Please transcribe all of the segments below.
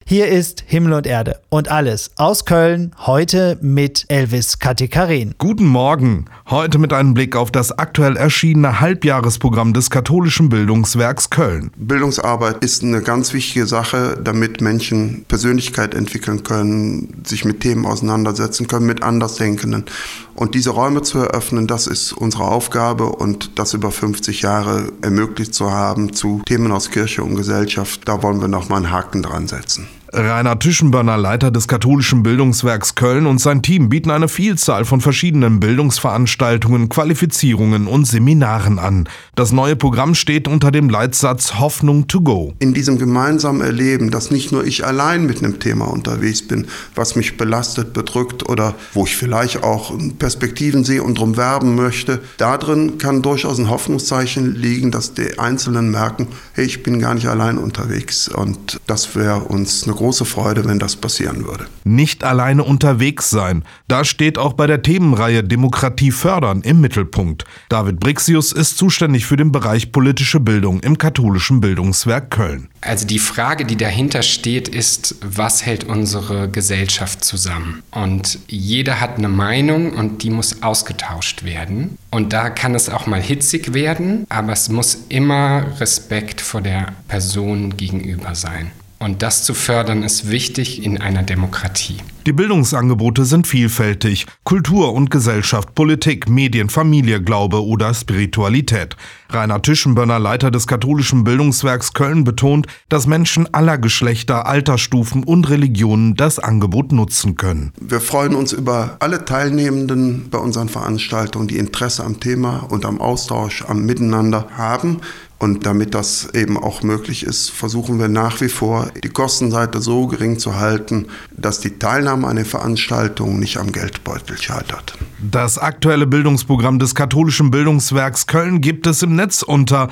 Hier ist Himmel und Erde und alles aus Köln, heute mit Elvis Katekarin. Guten Morgen, heute mit einem Blick auf das aktuell erschienene Halbjahresprogramm des Katholischen Bildungswerks Köln. Bildungsarbeit ist eine ganz wichtige Sache, damit Menschen Persönlichkeit entwickeln können, sich mit Themen auseinandersetzen können, mit Andersdenkenden. Und diese Räume zu eröffnen, das ist unsere Aufgabe, und das über 50 Jahre ermöglicht zu haben zu Themen aus Kirche und Gesellschaft, da wollen wir nochmal einen Haken dran setzen. Rainer Tischenbörner, Leiter des Katholischen Bildungswerks Köln, und sein Team bieten eine Vielzahl von verschiedenen Bildungsveranstaltungen, Qualifizierungen und Seminaren an. Das neue Programm steht unter dem Leitsatz Hoffnung to go. In diesem gemeinsamen Erleben, dass nicht nur ich allein mit einem Thema unterwegs bin, was mich belastet, bedrückt oder wo ich vielleicht auch Perspektiven sehe und drum werben möchte, darin kann durchaus ein Hoffnungszeichen liegen, dass die Einzelnen merken, hey, ich bin gar nicht allein unterwegs, und das wäre uns eine große Freude, wenn das passieren würde. Nicht alleine unterwegs sein. Da steht auch bei der Themenreihe Demokratie fördern im Mittelpunkt. David Brixius ist zuständig für den Bereich politische Bildung im Katholischen Bildungswerk Köln. Also die Frage, die dahinter steht, ist, was hält unsere Gesellschaft zusammen? Und jeder hat eine Meinung und die muss ausgetauscht werden. Und da kann es auch mal hitzig werden, aber es muss immer Respekt vor der Person gegenüber sein. Und das zu fördern ist wichtig in einer Demokratie. Die Bildungsangebote sind vielfältig. Kultur und Gesellschaft, Politik, Medien, Familie, Glaube oder Spiritualität. Rainer Tischenbörner, Leiter des Katholischen Bildungswerks Köln, betont, dass Menschen aller Geschlechter, Altersstufen und Religionen das Angebot nutzen können. Wir freuen uns über alle Teilnehmenden bei unseren Veranstaltungen, die Interesse am Thema und am Austausch, am Miteinander haben. Und damit das eben auch möglich ist, versuchen wir nach wie vor, die Kostenseite so gering zu halten, dass die Teilnahme an den Veranstaltungen nicht am Geldbeutel scheitert. Das aktuelle Bildungsprogramm des Katholischen Bildungswerks Köln gibt es im Netz unter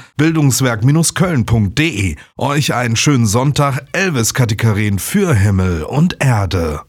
bildungswerk-köln.de. Euch einen schönen Sonntag, Elvis Katekarin für Himmel und Erde.